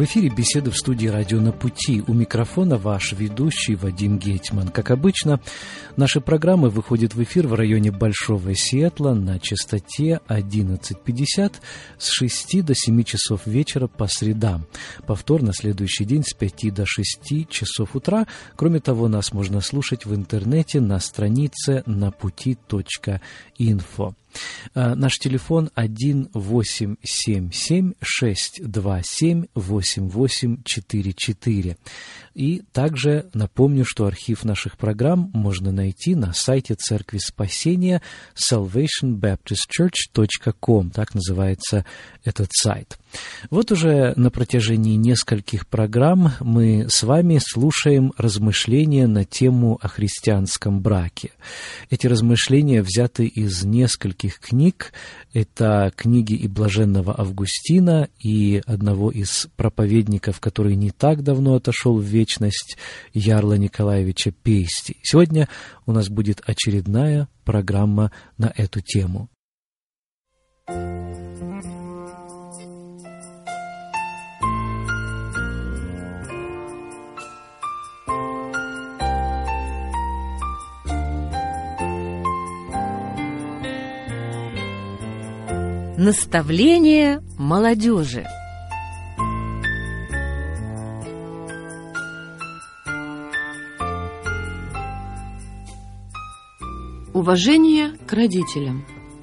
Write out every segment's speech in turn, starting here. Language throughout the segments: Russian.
эфире беседы в студии «Радио на пути». У микрофона ваш ведущий Вадим Гетман. Как обычно, наши программы выходят в эфир в районе Большого Сиэтла на частоте 11:50 с 6 до 7 часов вечера по средам. Повтор на следующий день с 5 до 6 часов утра. Кроме того, нас можно слушать в интернете на странице naputi.info. Наш телефон 1-877-627-8844. И также напомню, что архив наших программ можно найти на сайте Церкви Спасения salvationbaptistchurch.com. Так называется этот сайт. Вот уже на протяжении нескольких программ мы с вами слушаем размышления на тему о христианском браке. Эти размышления взяты из нескольких книг. Это книги и блаженного Августина, и одного из проповедников, который не так давно отошел в вечность, Ярла Николаевича Пейсти. Сегодня у нас будет очередная программа на эту тему. Наставление молодежи. Уважение к родителям.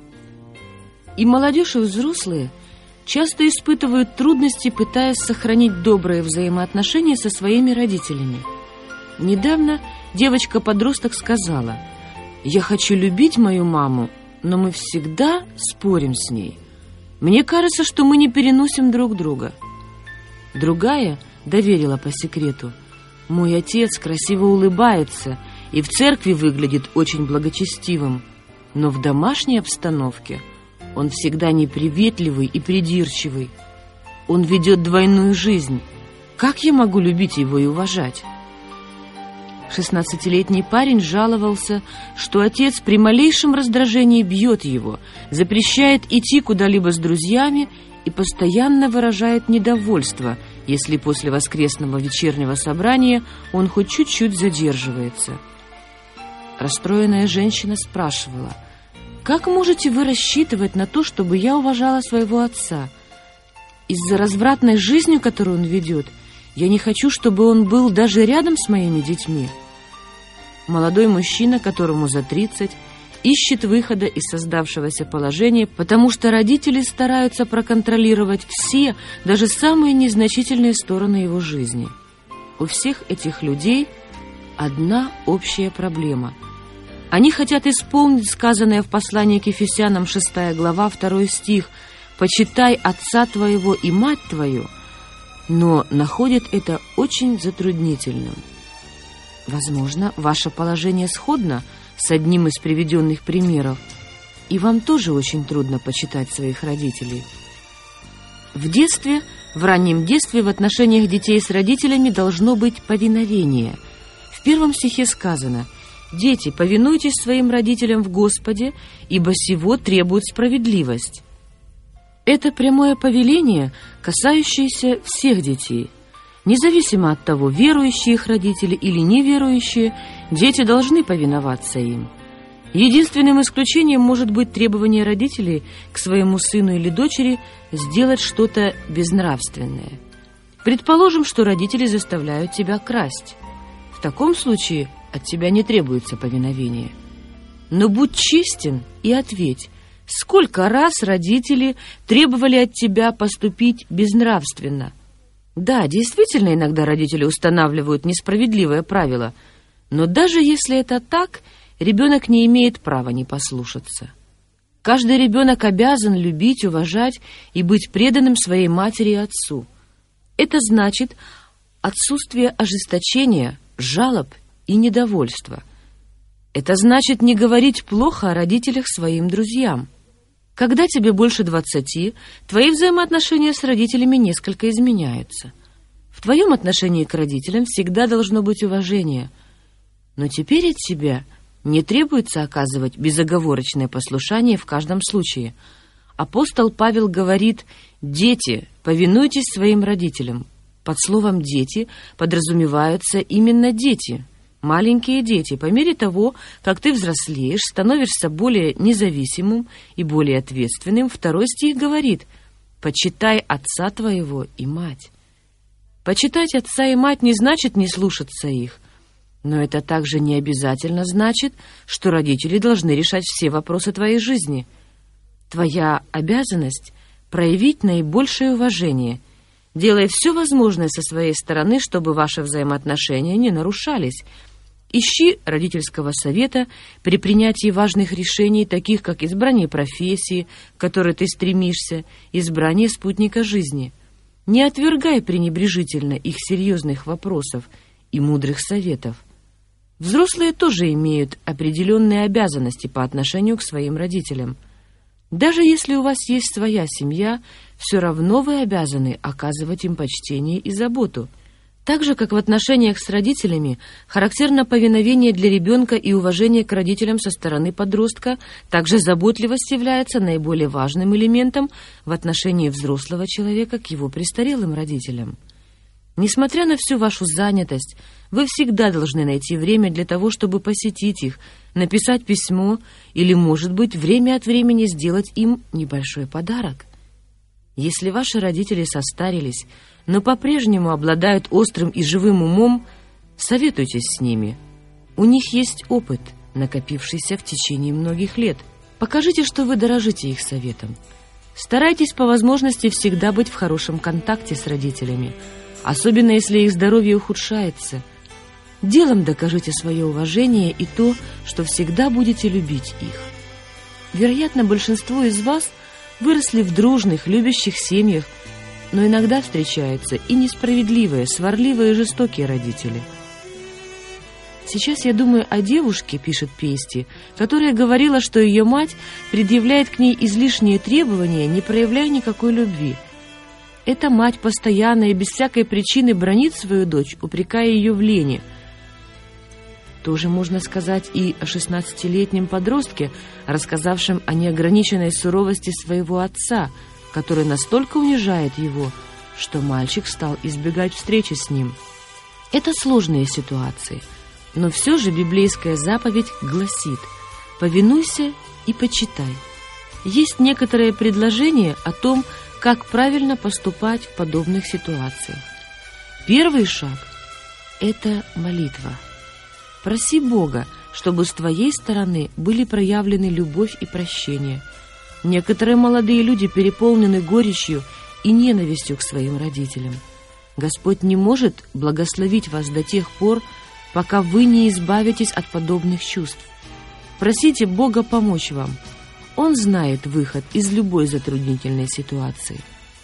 И молодежь, и взрослые часто испытывают трудности, пытаясь сохранить добрые взаимоотношения со своими родителями. Недавно девочка-подросток сказала: «Я хочу любить мою маму, но мы всегда спорим с ней. Мне кажется, что мы не переносим друг друга». Другая доверила по секрету: «Мой отец красиво улыбается и в церкви выглядит очень благочестивым, но в домашней обстановке он всегда неприветливый и придирчивый. Он ведет двойную жизнь. Как я могу любить его и уважать?» 16-летний парень жаловался, что отец при малейшем раздражении бьет его, запрещает идти куда-либо с друзьями и постоянно выражает недовольство, если после воскресного вечернего собрания он хоть чуть-чуть задерживается. Расстроенная женщина спрашивала: «Как можете вы рассчитывать на то, чтобы я уважала своего отца? Из-за развратной жизни, которую он ведет, я не хочу, чтобы он был даже рядом с моими детьми». Молодой мужчина, которому за 30, ищет выхода из создавшегося положения, потому что родители стараются проконтролировать все, даже самые незначительные стороны его жизни. У всех этих людей одна общая проблема. Они хотят исполнить сказанное в послании к Ефесянам 6 глава 2 стих «Почитай отца твоего и мать твою», но находят это очень затруднительным. Возможно, ваше положение сходно с одним из приведенных примеров, и вам тоже очень трудно почитать своих родителей. В раннем детстве в отношениях детей с родителями должно быть повиновение. В 1 стихе сказано: «Дети, повинуйтесь своим родителям в Господе, ибо сего требует справедливость». Это прямое повеление, касающееся всех детей. Независимо от того, верующие их родители или неверующие, дети должны повиноваться им. Единственным исключением может быть требование родителей к своему сыну или дочери сделать что-то безнравственное. Предположим, что родители заставляют тебя красть. В таком случае от тебя не требуется повиновение. Но будь честен и ответь: сколько раз родители требовали от тебя поступить безнравственно? Да, действительно, иногда родители устанавливают несправедливое правило, но даже если это так, ребенок не имеет права не послушаться. Каждый ребенок обязан любить, уважать и быть преданным своей матери и отцу. Это значит отсутствие ожесточения, жалоб и недовольства. Это значит не говорить плохо о родителях своим друзьям. Когда тебе больше 20, твои взаимоотношения с родителями несколько изменяются. В твоем отношении к родителям всегда должно быть уважение. Но теперь от тебя не требуется оказывать безоговорочное послушание в каждом случае. Апостол Павел говорит: «Дети, повинуйтесь своим родителям». Под словом «дети» подразумеваются именно дети, маленькие дети. По мере того, как ты взрослеешь, становишься более независимым и более ответственным, 2 стих говорит: «Почитай отца твоего и мать». Почитать отца и мать не значит не слушаться их, но это также не обязательно значит, что родители должны решать все вопросы твоей жизни. Твоя обязанность — проявить наибольшее уважение, делая все возможное со своей стороны, чтобы ваши взаимоотношения не нарушались. Ищи родительского совета при принятии важных решений, таких как избрание профессии, к которой ты стремишься, избрание спутника жизни. Не отвергай пренебрежительно их серьезных вопросов и мудрых советов. Взрослые тоже имеют определенные обязанности по отношению к своим родителям. Даже если у вас есть своя семья, все равно вы обязаны оказывать им почтение и заботу. Так же, как в отношениях с родителями, характерно повиновение для ребенка и уважение к родителям со стороны подростка, также заботливость является наиболее важным элементом в отношении взрослого человека к его престарелым родителям. Несмотря на всю вашу занятость, вы всегда должны найти время для того, чтобы посетить их, написать письмо или, может быть, время от времени сделать им небольшой подарок. Если ваши родители состарились, но по-прежнему обладают острым и живым умом, советуйтесь с ними. У них есть опыт, накопившийся в течение многих лет. Покажите, что вы дорожите их советом. Старайтесь по возможности всегда быть в хорошем контакте с родителями, особенно если их здоровье ухудшается. Делом докажите свое уважение и то, что всегда будете любить их. Вероятно, большинство из вас выросли в дружных, любящих семьях, но иногда встречаются и несправедливые, сварливые и жестокие родители. Сейчас я думаю о девушке, пишет Пейсти, которая говорила, что ее мать предъявляет к ней излишние требования, не проявляя никакой любви. Эта мать постоянно и без всякой причины бранит свою дочь, упрекая ее в лени. Тоже можно сказать и о 16-летнем подростке, рассказавшем о неограниченной суровости своего отца, который настолько унижает его, что мальчик стал избегать встречи с ним. Это сложные ситуации, но все же библейская заповедь гласит: «Повинуйся и почитай». Есть некоторые предложения о том, как правильно поступать в подобных ситуациях. Первый шаг – это молитва. Проси Бога, чтобы с твоей стороны были проявлены любовь и прощение. Некоторые молодые люди переполнены горечью и ненавистью к своим родителям. Господь не может благословить вас до тех пор, пока вы не избавитесь от подобных чувств. Просите Бога помочь вам. Он знает выход из любой затруднительной ситуации.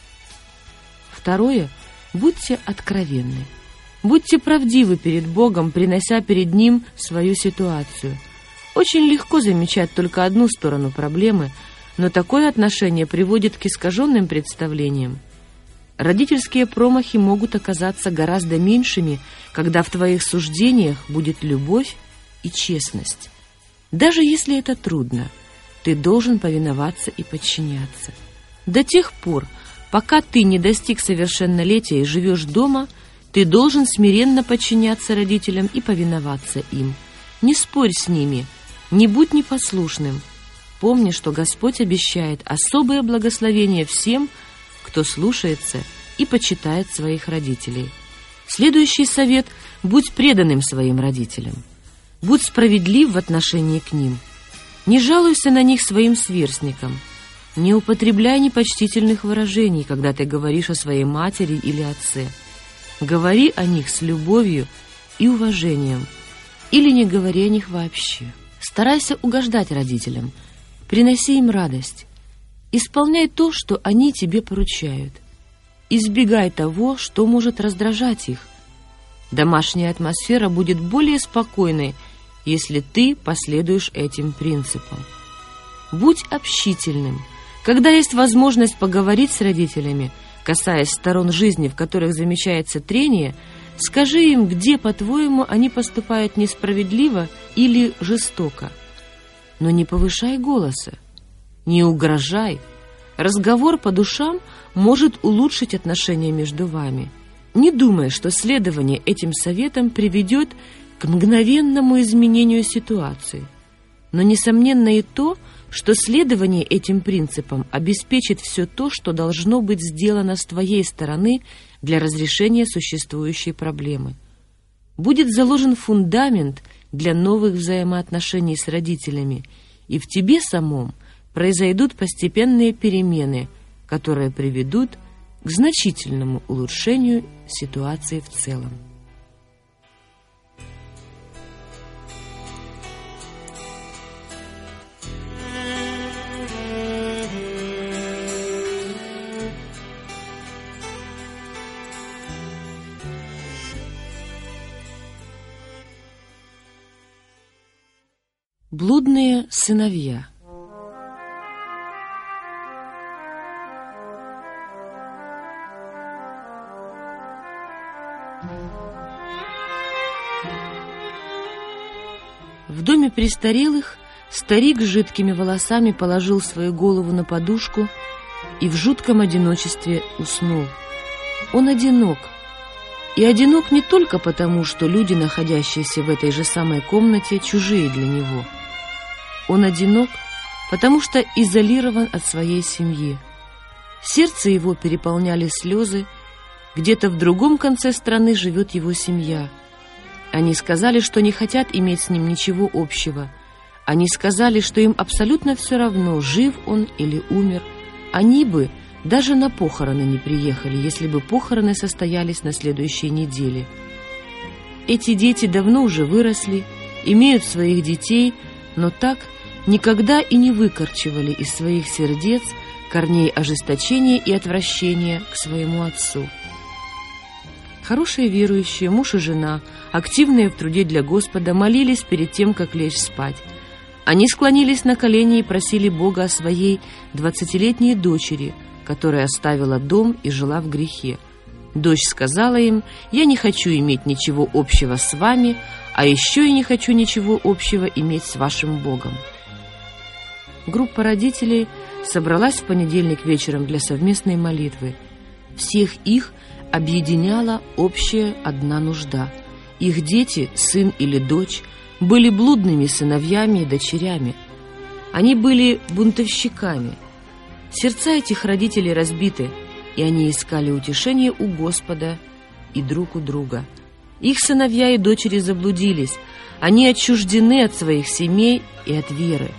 Второе. Будьте откровенны. Будьте правдивы перед Богом, принося перед Ним свою ситуацию. Очень легко замечать только одну сторону проблемы, но такое отношение приводит к искаженным представлениям. Родительские промахи могут оказаться гораздо меньшими, когда в твоих суждениях будет любовь и честность. Даже если это трудно, ты должен повиноваться и подчиняться. До тех пор, пока ты не достиг совершеннолетия и живешь дома, ты должен смиренно подчиняться родителям и повиноваться им. Не спорь с ними, не будь непослушным. Помни, что Господь обещает особое благословение всем, кто слушается и почитает своих родителей. Следующий совет – будь преданным своим родителям. Будь справедлив в отношении к ним. Не жалуйся на них своим сверстникам. Не употребляй непочтительных выражений, когда ты говоришь о своей матери или отце. Говори о них с любовью и уважением, или не говори о них вообще. Старайся угождать родителям, приноси им радость. Исполняй то, что они тебе поручают. Избегай того, что может раздражать их. Домашняя атмосфера будет более спокойной, если ты последуешь этим принципам. Будь общительным. Когда есть возможность поговорить с родителями, касаясь сторон жизни, в которых замечается трение, скажи им, где, по-твоему, они поступают несправедливо или жестоко. Но не повышай голоса, не угрожай. Разговор по душам может улучшить отношения между вами. не думая, что следование этим советам приведет к мгновенному изменению ситуации. Но несомненно и то, что следование этим принципам обеспечит все то, что должно быть сделано с твоей стороны для разрешения существующей проблемы. Будет заложен фундамент для новых взаимоотношений с родителями, и в тебе самом произойдут постепенные перемены, которые приведут к значительному улучшению ситуации в целом. Блудные сыновья. В доме престарелых старик с жидкими волосами положил свою голову на подушку и в жутком одиночестве уснул. Он одинок. И одинок не только потому, что люди, находящиеся в этой же самой комнате, чужие для него. Он одинок, потому что изолирован от своей семьи. Сердце его переполняли слезы. Где-то в другом конце страны живет его семья. Они сказали, что не хотят иметь с ним ничего общего. Они сказали, что им абсолютно все равно, жив он или умер. Они бы даже на похороны не приехали, если бы похороны состоялись на следующей неделе. Эти дети давно уже выросли, имеют своих детей, но так никогда и не выкорчевали из своих сердец корней ожесточения и отвращения к своему отцу. Хорошие верующие, муж и жена, активные в труде для Господа, молились перед тем, как лечь спать. Они склонились на колени и просили Бога о своей 20-летней дочери, которая оставила дом и жила в грехе. Дочь сказала им: «Я не хочу иметь ничего общего с вами, а еще и не хочу ничего общего иметь с вашим Богом». Группа родителей собралась в понедельник вечером для совместной молитвы. Всех их объединяла общая одна нужда. Их дети, сын или дочь, были блудными сыновьями и дочерями. Они были бунтовщиками. Сердца этих родителей разбиты, и они искали утешение у Господа и друг у друга. Их сыновья и дочери заблудились. Они отчуждены от своих семей и от веры.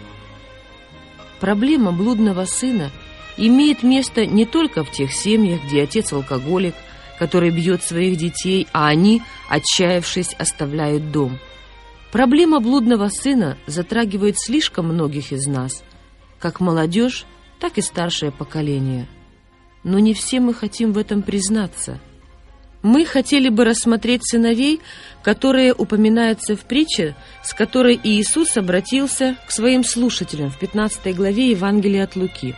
Проблема блудного сына имеет место не только в тех семьях, где отец алкоголик, который бьет своих детей, а они, отчаявшись, оставляют дом. Проблема блудного сына затрагивает слишком многих из нас, как молодежь, так и старшее поколение. Но не все мы хотим в этом признаться. Мы хотели бы рассмотреть сыновей, которые упоминаются в притче, с которой Иисус обратился к своим слушателям в 15 главе Евангелия от Луки.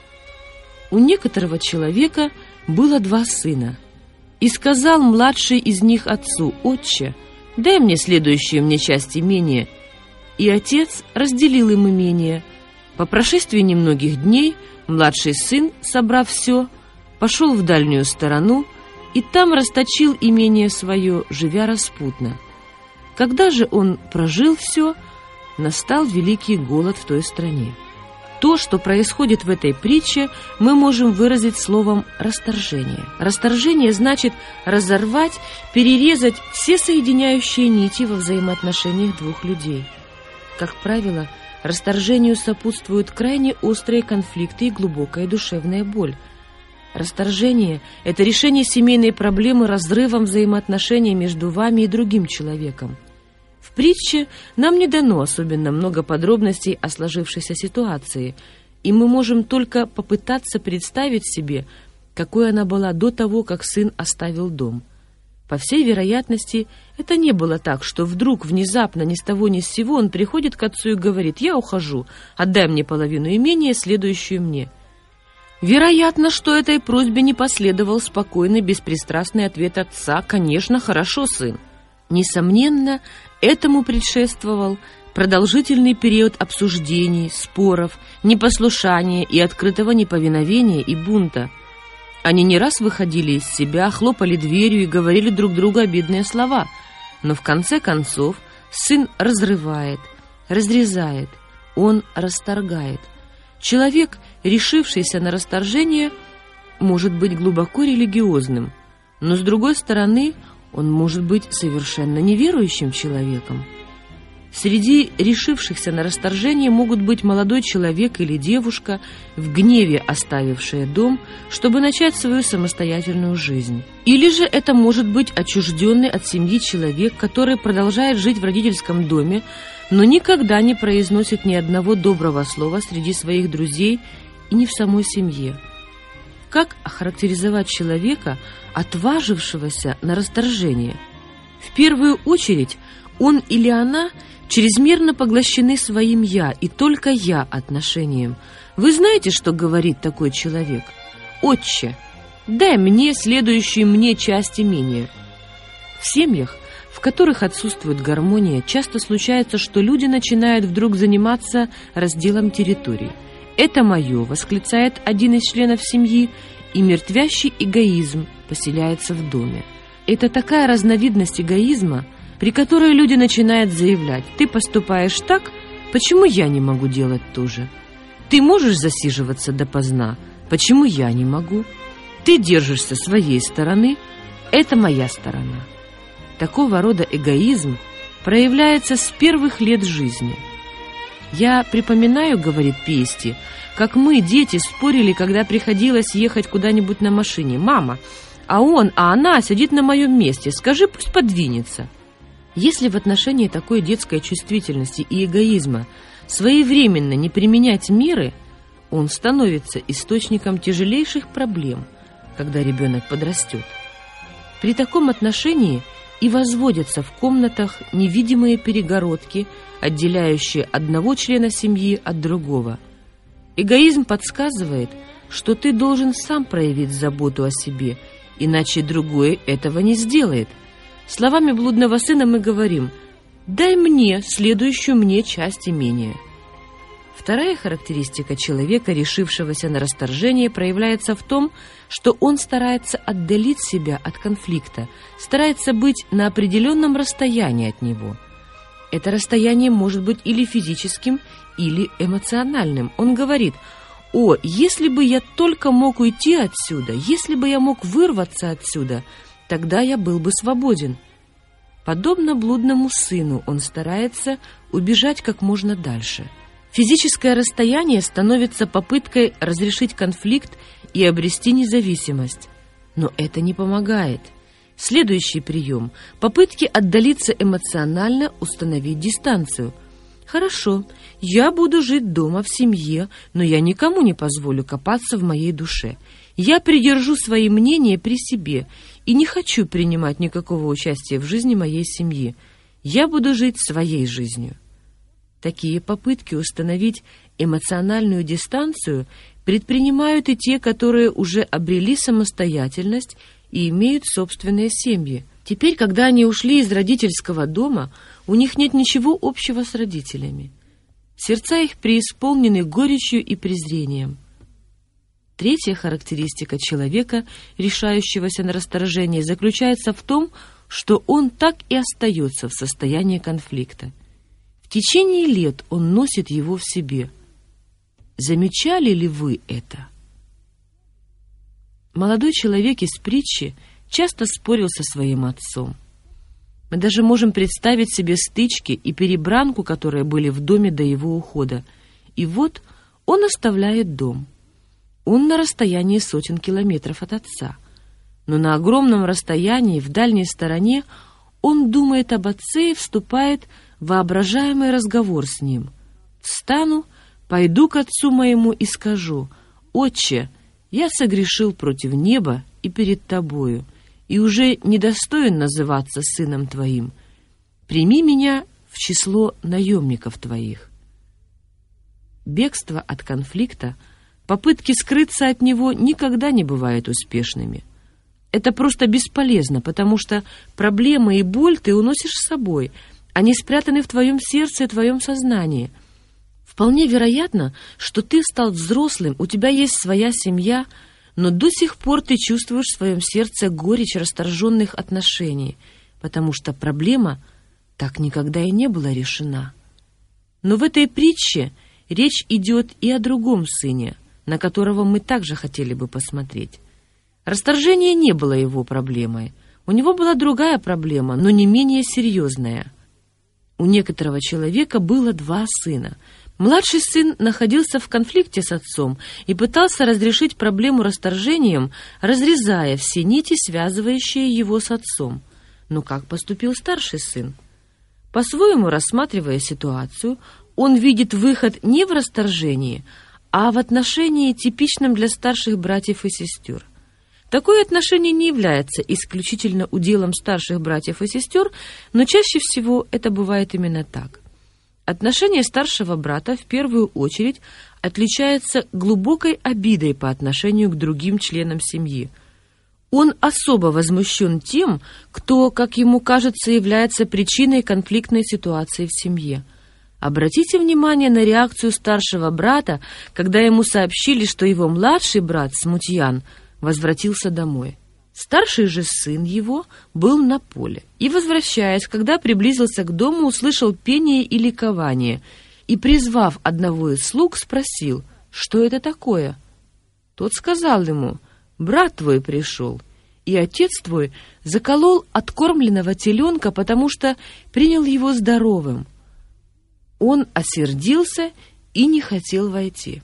У некоторого человека было 2 сына. И сказал младший из них отцу: «Отче, дай мне следующую мне часть имения». И отец разделил им имение. По прошествии немногих дней младший сын, собрав все, пошел в дальнюю сторону и там расточил имение свое, живя распутно. Когда же он прожил все, настал великий голод в той стране. То, что происходит в этой притче, мы можем выразить словом «расторжение». Расторжение значит разорвать, перерезать все соединяющие нити во взаимоотношениях двух людей. Как правило, расторжению сопутствуют крайне острые конфликты и глубокая душевная боль. Расторжение – это решение семейной проблемы разрывом взаимоотношений между вами и другим человеком. В притче нам не дано особенно много подробностей о сложившейся ситуации, и мы можем только попытаться представить себе, какой она была до того, как сын оставил дом. По всей вероятности, это не было так, что вдруг, внезапно, ни с того ни с сего, он приходит к отцу и говорит: «Я ухожу, отдай мне половину имения, следующую мне». Вероятно, что этой просьбе не последовал спокойный, беспристрастный ответ отца: «Конечно, хорошо, сын». Несомненно, этому предшествовал продолжительный период обсуждений, споров, непослушания и открытого неповиновения и бунта. Они не раз выходили из себя, хлопали дверью и говорили друг другу обидные слова. Но в конце концов сын разрывает, разрезает, он расторгает. Человек, решившийся на расторжение, может быть глубоко религиозным, но, с другой стороны, он может быть совершенно неверующим человеком. Среди решившихся на расторжение могут быть молодой человек или девушка, в гневе оставившие дом, чтобы начать свою самостоятельную жизнь. Или же это может быть отчужденный от семьи человек, который продолжает жить в родительском доме, но никогда не произносит ни одного доброго слова среди своих друзей и не в самой семье. Как охарактеризовать человека, отважившегося на расторжение? В первую очередь, он или она чрезмерно поглощены своим «я» и только «я» отношением. Вы знаете, что говорит такой человек? «Отче, дай мне следующую мне часть имения». В семьях, в которых отсутствует гармония, часто случается, что люди начинают вдруг заниматься разделом территорий. «Это мое», — восклицает один из членов семьи, и мертвящий эгоизм поселяется в доме. Это такая разновидность эгоизма, при которой люди начинают заявлять: «Ты поступаешь так, почему я не могу делать то же? Ты можешь засиживаться допоздна, почему я не могу? Ты держишься своей стороны, это моя сторона». Такого рода эгоизм проявляется с первых лет жизни. «Я припоминаю, — говорит Пиести, — как мы, дети, спорили, когда приходилось ехать куда-нибудь на машине. Мама, а она сидит на моем месте, скажи, пусть подвинется». Если в отношении такой детской чувствительности и эгоизма своевременно не применять меры, он становится источником тяжелейших проблем, когда ребенок подрастет. При таком отношении и возводятся в комнатах невидимые перегородки, отделяющие одного члена семьи от другого. Эгоизм подсказывает, что ты должен сам проявить заботу о себе, иначе другой этого не сделает. Словами блудного сына мы говорим: «Дай мне следующую мне часть имения». Вторая характеристика человека, решившегося на расторжение, проявляется в том, что он старается отдалить себя от конфликта, старается быть на определенном расстоянии от него. Это расстояние может быть или физическим, или эмоциональным. Он говорит: «О, если бы я только мог уйти отсюда, если бы я мог вырваться отсюда, тогда я был бы свободен». Подобно блудному сыну, он старается убежать как можно дальше. Физическое расстояние становится попыткой разрешить конфликт и обрести независимость. Но это не помогает. Следующий прием – попытки отдалиться эмоционально, установить дистанцию. «Хорошо, я буду жить дома в семье, но я никому не позволю копаться в моей душе. Я придержу свои мнения при себе и не хочу принимать никакого участия в жизни моей семьи. Я буду жить своей жизнью». Такие попытки установить эмоциональную дистанцию предпринимают и те, которые уже обрели самостоятельность и имеют собственные семьи. Теперь, когда они ушли из родительского дома, у них нет ничего общего с родителями. Сердца их преисполнены горечью и презрением. Третья характеристика человека, решающегося на расторжение, заключается в том, что он так и остается в состоянии конфликта. В течение лет он носит его в себе. Замечали ли вы это? Молодой человек из притчи часто спорил со своим отцом. Мы даже можем представить себе стычки и перебранку, которые были в доме до его ухода. И вот он оставляет дом. Он на расстоянии сотен километров от отца. Но на огромном расстоянии, в дальней стороне, он думает об отце и вступает в воображаемый разговор с ним. «Встану, пойду к отцу моему и скажу: Отче, я согрешил против неба и перед тобою, и уже недостоин называться сыном твоим. Прими меня в число наемников твоих». Бегство от конфликта, попытки скрыться от него никогда не бывают успешными. Это просто бесполезно, потому что проблемы и боль ты уносишь с собой. Они спрятаны в твоем сердце и твоем сознании. Вполне вероятно, что ты стал взрослым, у тебя есть своя семья, но до сих пор ты чувствуешь в своем сердце горечь расторженных отношений, потому что проблема так никогда и не была решена. Но в этой притче речь идет и о другом сыне, на которого мы также хотели бы посмотреть. Расторжение не было его проблемой. У него была другая проблема, но не менее серьезная. У некоторого человека было 2 сына. Младший сын находился в конфликте с отцом и пытался разрешить проблему расторжением, разрезая все нити, связывающие его с отцом. Но как поступил старший сын? По-своему рассматривая ситуацию, он видит выход не в расторжении, а в отношении, типичном для старших братьев и сестер. Такое отношение не является исключительно уделом старших братьев и сестер, но чаще всего это бывает именно так. Отношение старшего брата в первую очередь отличается глубокой обидой по отношению к другим членам семьи. Он особо возмущен тем, кто, как ему кажется, является причиной конфликтной ситуации в семье. Обратите внимание на реакцию старшего брата, когда ему сообщили, что его младший брат, смутьян, возвратился домой. Старший же сын его был на поле и, возвращаясь, когда приблизился к дому, услышал пение и ликование, и, призвав одного из слуг, спросил, что это такое. Тот сказал ему: «Брат твой пришел, и отец твой заколол откормленного теленка, потому что принял его здоровым». Он осердился и не хотел войти.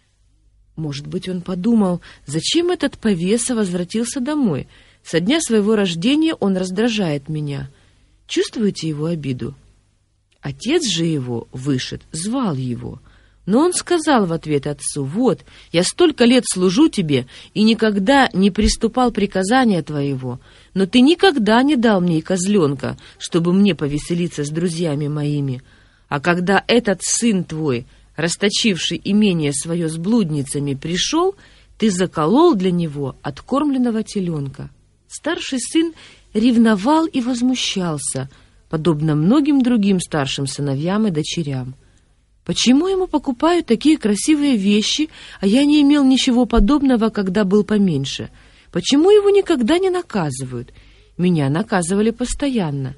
Может быть, он подумал, зачем этот повеса возвратился домой? Со дня своего рождения он раздражает меня. Чувствуете его обиду? Отец же его, Вышед, звал его. Но он сказал в ответ отцу: «Вот, я столько лет служу тебе и никогда не приступал приказания твоего, но ты никогда не дал мне и козленка, чтобы мне повеселиться с друзьями моими. А когда этот сын твой, расточивший имение свое с блудницами, пришел, ты заколол для него откормленного теленка». Старший сын ревновал и возмущался, подобно многим другим старшим сыновьям и дочерям. Почему ему покупают такие красивые вещи, а я не имел ничего подобного, когда был поменьше? Почему его никогда не наказывают? Меня наказывали постоянно.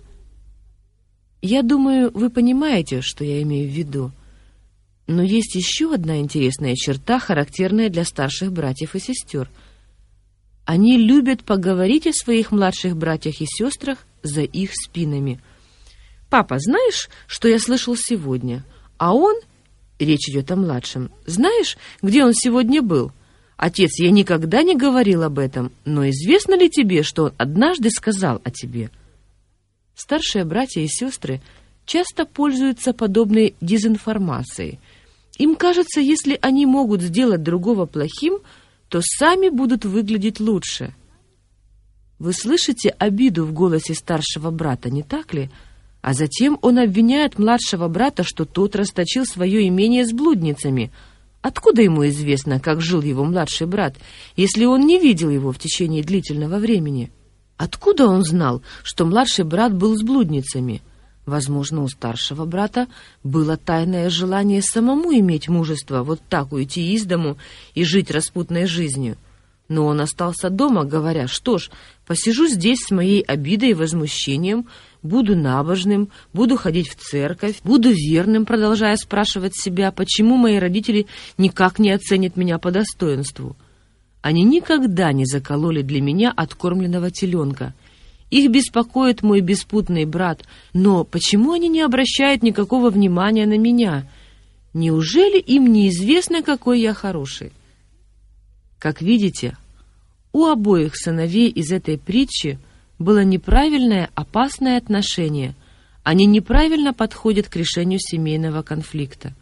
Я думаю, вы понимаете, что я имею в виду. Но есть еще одна интересная черта, характерная для старших братьев и сестер. Они любят поговорить о своих младших братьях и сестрах за их спинами. «Папа, знаешь, что я слышал сегодня? А он, речь идет о младшем, знаешь, где он сегодня был? Отец, я никогда не говорил об этом, но известно ли тебе, что он однажды сказал о тебе?» Старшие братья и сестры часто пользуются подобной дезинформацией. Им кажется, если они могут сделать другого плохим, то сами будут выглядеть лучше. Вы слышите обиду в голосе старшего брата, не так ли? А затем он обвиняет младшего брата, что тот расточил свое имение с блудницами. Откуда ему известно, как жил его младший брат, если он не видел его в течение длительного времени? Откуда он знал, что младший брат был с блудницами? Возможно, у старшего брата было тайное желание самому иметь мужество вот так уйти из дому и жить распутной жизнью. Но он остался дома, говоря: «Что ж, посижу здесь с моей обидой и возмущением, буду набожным, буду ходить в церковь, буду верным», продолжая спрашивать себя, почему мои родители никак не оценят меня по достоинству. Они никогда не закололи для меня откормленного теленка. Их беспокоит мой беспутный брат, но почему они не обращают никакого внимания на меня? Неужели им неизвестно, какой я хороший? Как видите, у обоих сыновей из этой притчи было неправильное, опасное отношение. Они неправильно подходят к решению семейного конфликта.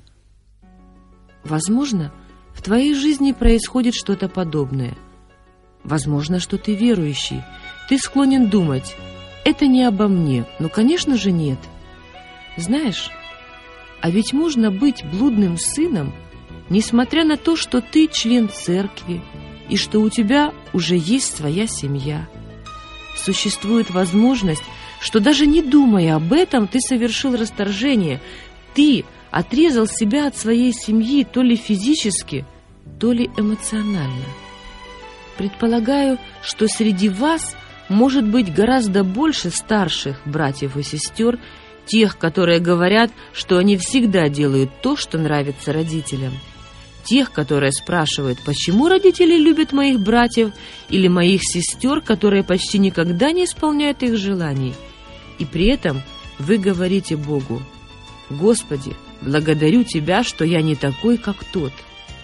Возможно, в твоей жизни происходит что-то подобное. Возможно, что ты верующий. Ты склонен думать: это не обо мне. Но, конечно же, нет. Знаешь, а ведь можно быть блудным сыном, несмотря на то, что ты член церкви и что у тебя уже есть своя семья. Существует возможность, что даже не думая об этом, ты совершил расторжение. Ты отрезал себя от своей семьи то ли физически, то ли эмоционально. предполагаю, что среди вас может быть гораздо больше старших братьев и сестер, тех, которые говорят, что они всегда делают то, что нравится родителям. Тех, которые спрашивают, почему родители любят моих братьев или моих сестер, которые почти никогда не исполняют их желаний. И при этом вы говорите Богу: «Господи, благодарю Тебя, что я не такой, как тот».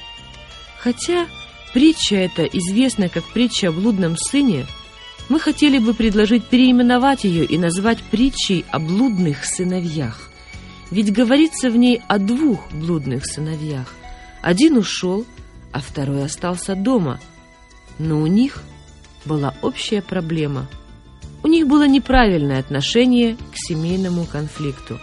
Хотя притча эта известна как притча о блудном сыне, мы хотели бы предложить переименовать ее и назвать притчей о блудных сыновьях. Ведь говорится в ней о двух блудных сыновьях. Один ушел, а второй остался дома. Но у них была общая проблема. У них было неправильное отношение к семейному конфликту.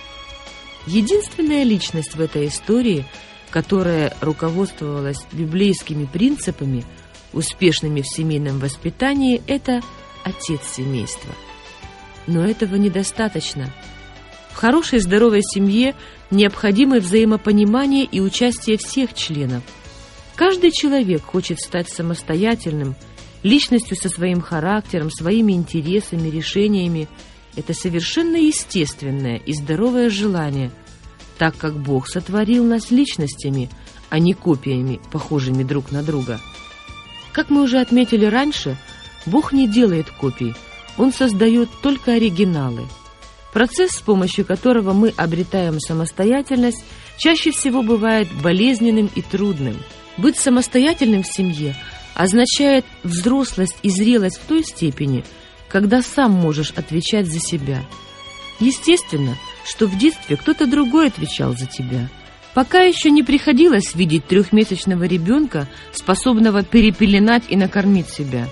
Единственная личность в этой истории, которая руководствовалась библейскими принципами, успешными в семейном воспитании, это отец семейства. Но этого недостаточно. В хорошей здоровой семье необходимы взаимопонимание и участие всех членов. Каждый человек хочет стать самостоятельным, личностью со своим характером, своими интересами, решениями. Это совершенно естественное и здоровое желание, так как Бог сотворил нас личностями, а не копиями, похожими друг на друга. Как мы уже отметили раньше, Бог не делает копий, Он создает только оригиналы. Процесс, с помощью которого мы обретаем самостоятельность, чаще всего бывает болезненным и трудным. Быть самостоятельным в семье означает взрослость и зрелость в той степени, когда сам можешь отвечать за себя. Естественно, что в детстве кто-то другой отвечал за тебя. Пока еще не приходилось видеть 3-месячного ребенка, способного перепеленать и накормить себя.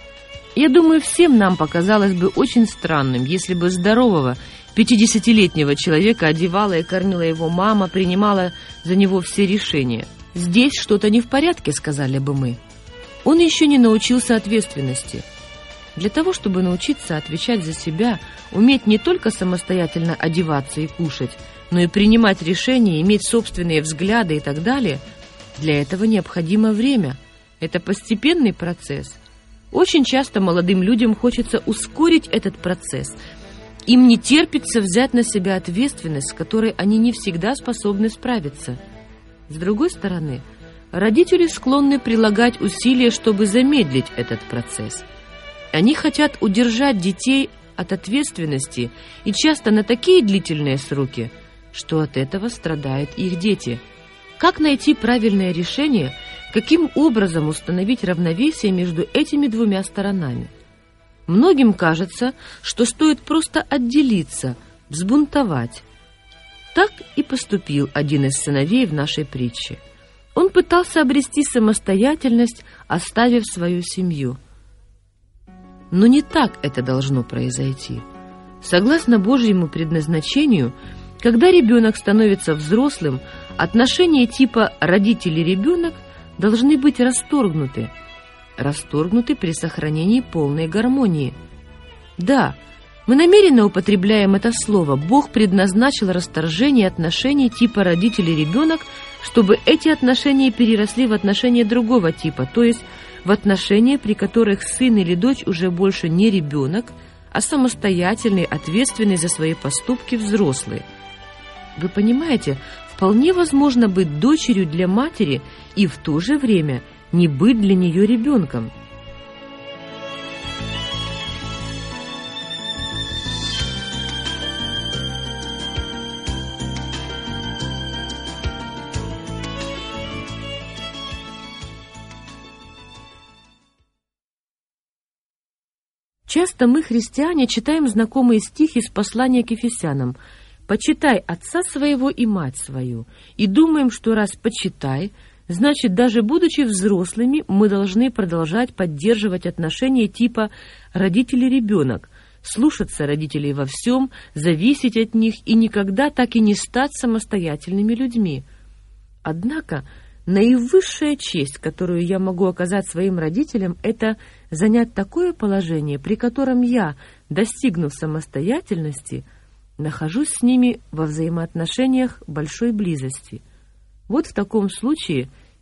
Я думаю, всем нам показалось бы очень странным, если бы здорового 50-летнего человека одевала и кормила его мама, принимала за него все решения. «Здесь что-то не в порядке», — сказали бы мы. Он еще не научился ответственности. Для того, чтобы научиться отвечать за себя, уметь не только самостоятельно одеваться и кушать, но и принимать решения, иметь собственные взгляды и так далее, для этого необходимо время. Это постепенный процесс. Очень часто молодым людям хочется ускорить этот процесс. Им не терпится взять на себя ответственность, с которой они не всегда способны справиться. С другой стороны, родители склонны прилагать усилия, чтобы замедлить этот процесс. Они хотят удержать детей от ответственности и часто на такие длительные сроки, что от этого страдают их дети. Как найти правильное решение, каким образом установить равновесие между этими двумя сторонами? Многим кажется, что стоит просто отделиться, взбунтовать. Так и поступил один из сыновей в нашей притче. Он пытался обрести самостоятельность, оставив свою семью. Но не так это должно произойти. Согласно Божьему предназначению, когда ребенок становится взрослым, отношения типа родители-ребенок должны быть расторгнуты при сохранении полной гармонии. Да, мы намеренно употребляем это слово. Бог предназначил расторжение отношений типа родители-ребенок, чтобы эти отношения переросли в отношения другого типа, то есть в отношения, при которых сын или дочь уже больше не ребенок, а самостоятельный, ответственный за свои поступки взрослый. Вы понимаете, вполне возможно быть дочерью для матери и в то же время не быть для нее ребенком. Часто мы, христиане, читаем знакомые стихи из послания к Ефесянам: «Почитай отца своего и мать свою», и думаем, что раз «почитай», значит, даже будучи взрослыми, мы должны продолжать поддерживать отношения типа родители-ребенок, слушаться родителей во всем, зависеть от них и никогда так и не стать самостоятельными людьми. Однако наивысшая честь, которую я могу оказать своим родителям, это занять такое положение, при котором я, достигнув самостоятельности, нахожусь с ними во взаимоотношениях большой близости. Вот в таком случае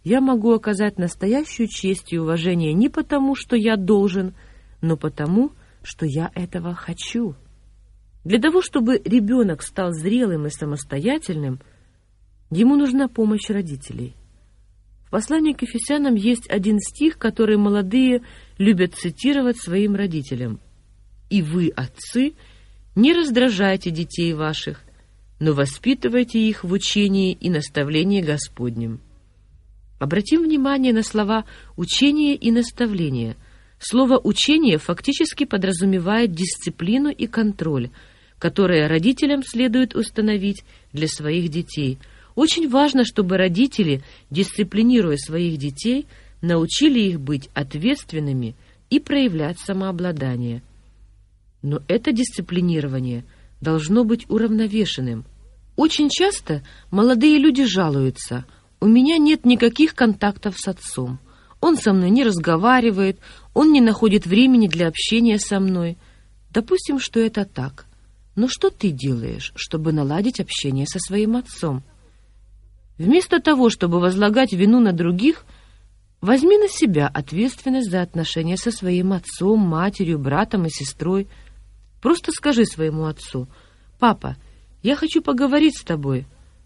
я могу оказать настоящую честь и уважение не потому, что я должен, но потому, что я этого хочу. Для того, чтобы ребенок стал зрелым и самостоятельным, ему нужна помощь родителей. В послании к Ефесянам есть один стих, который молодые любят цитировать своим родителям. «И вы, отцы, не раздражайте детей ваших, но воспитывайте их в учении и наставлении Господнем». Обратим внимание на слова «учение» и «наставление». Слово «учение» фактически подразумевает дисциплину и контроль, которые родителям следует установить для своих детей. Очень важно, чтобы родители, дисциплинируя своих детей, научили их быть ответственными и проявлять самообладание. Но это дисциплинирование должно быть уравновешенным. Очень часто молодые люди жалуются: «У меня нет никаких контактов с отцом. Он со мной не разговаривает, он не находит времени для общения со мной». Допустим, что это так. Но что ты делаешь, чтобы наладить общение со своим отцом? Вместо того, чтобы возлагать вину на других, возьми на себя ответственность за отношения со своим отцом, матерью, братом и сестрой. Просто скажи своему отцу: «Папа, я хочу поговорить с тобой.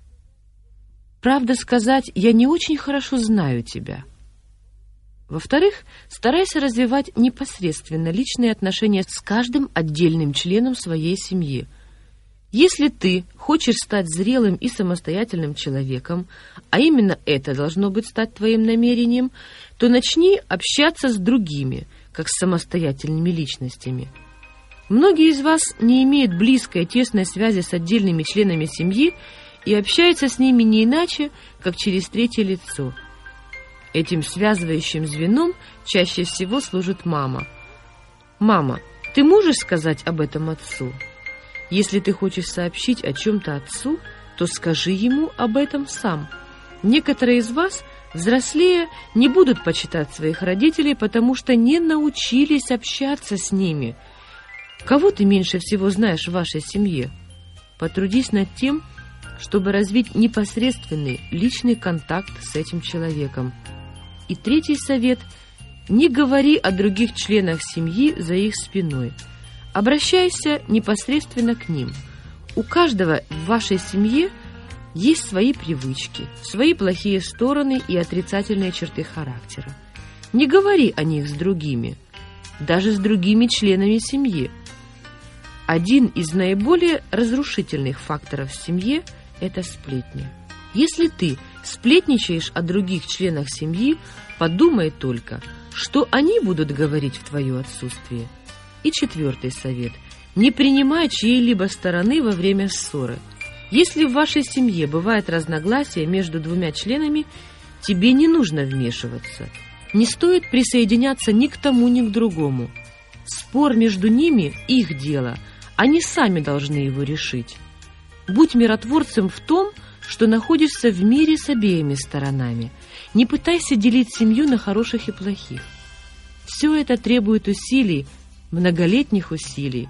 Правда сказать, я не очень хорошо знаю тебя». Во-вторых, старайся развивать непосредственно личные отношения с каждым отдельным членом своей семьи. Если ты хочешь стать зрелым и самостоятельным человеком, а именно это должно быть стать твоим намерением, то начни общаться с другими, как с самостоятельными личностями. Многие из вас не имеют близкой, тесной связи с отдельными членами семьи и общаются с ними не иначе, как через третье лицо. Этим связывающим звеном чаще всего служит мама. «Мама, ты можешь сказать об этом отцу?» Если ты хочешь сообщить о чем-то отцу, то скажи ему об этом сам. Некоторые из вас, взрослея, не будут почитать своих родителей, потому что не научились общаться с ними. Кого ты меньше всего знаешь в вашей семье? Потрудись над тем, чтобы развить непосредственный личный контакт с этим человеком. И третий совет – не говори о других членах семьи за их спиной. Обращайся непосредственно к ним. У каждого в вашей семье есть свои привычки, свои плохие стороны и отрицательные черты характера. Не говори о них с другими, даже с другими членами семьи. Один из наиболее разрушительных факторов в семье – это сплетни. Если ты сплетничаешь о других членах семьи, подумай только, что они будут говорить в твое отсутствие. И четвертый совет – не принимай чьей-либо стороны во время ссоры. Если в вашей семье бывает разногласие между двумя членами, тебе не нужно вмешиваться. Не стоит присоединяться ни к тому, ни к другому. Спор между ними – их дело, они сами должны его решить. Будь миротворцем в том, что находишься в мире с обеими сторонами. Не пытайся делить семью на хороших и плохих. Все это требует усилий, многолетних усилий.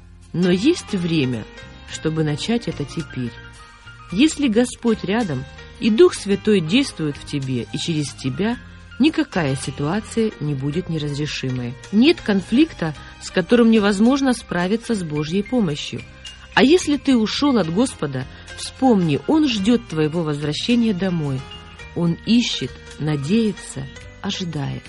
Но есть время, чтобы начать это теперь. Если Господь рядом, и Дух Святой действует в тебе и через тебя, никакая ситуация не будет неразрешимой. Нет конфликта, с которым невозможно справиться с Божьей помощью. А если ты ушел от Господа, вспомни, Он ждет твоего возвращения домой. Он ищет, надеется, ожидает.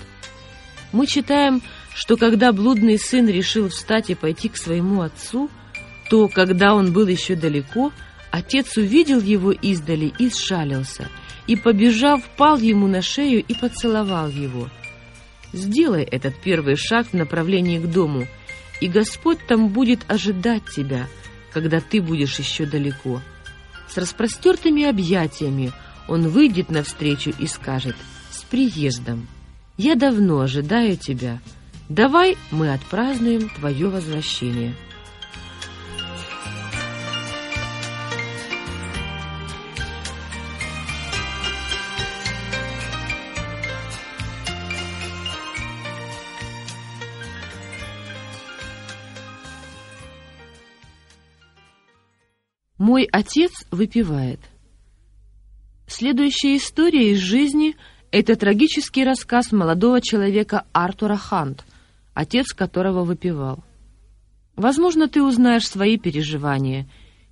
Мы читаем, что когда блудный сын решил встать и пойти к своему отцу, то, когда он был еще далеко, отец увидел его издали и сжалился, и, побежав, пал ему на шею и поцеловал его. Сделай этот первый шаг в направлении к дому, и Господь там будет ожидать тебя, когда ты будешь еще далеко. С распростертыми объятиями Он выйдет навстречу и скажет: «С приездом! Я давно ожидаю тебя. Давай мы отпразднуем твое возвращение». Мой отец выпивает. Следующая история из жизни Это трагический рассказ молодого человека Артура Хант, отец которого выпивал. Возможно, ты узнаешь свои переживания